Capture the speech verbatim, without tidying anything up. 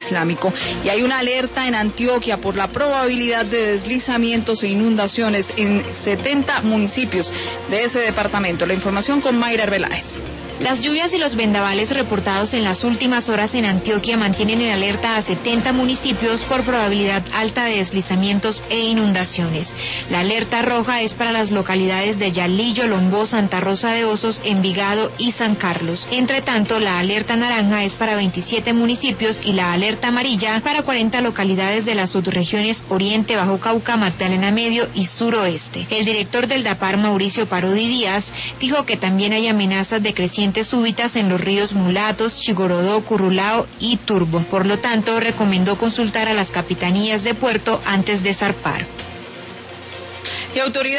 Islámico. Y hay una alerta en Antioquia por la probabilidad de deslizamientos e inundaciones en setenta municipios de ese departamento. La información con Mayra Arbeláez. Las lluvias y los vendavales reportados en las últimas horas en Antioquia mantienen en alerta a setenta municipios por probabilidad alta de deslizamientos e inundaciones. La alerta roja es para las localidades de Yalillo, Lombó, Santa Rosa de Osos, Envigado y San Carlos. Entre tanto, la alerta naranja es para veintisiete municipios y la alerta amarilla para cuarenta localidades de las subregiones Oriente, Bajo Cauca, Magdalena Medio y Suroeste. El director del DAPAR, Mauricio Parodi Díaz, dijo que también hay amenazas de crecientes súbitas en los ríos Mulatos, Chigorodó, Currulao y Turbo. Por lo tanto, recomendó consultar a las capitanías de puerto antes de zarpar. Y autoridades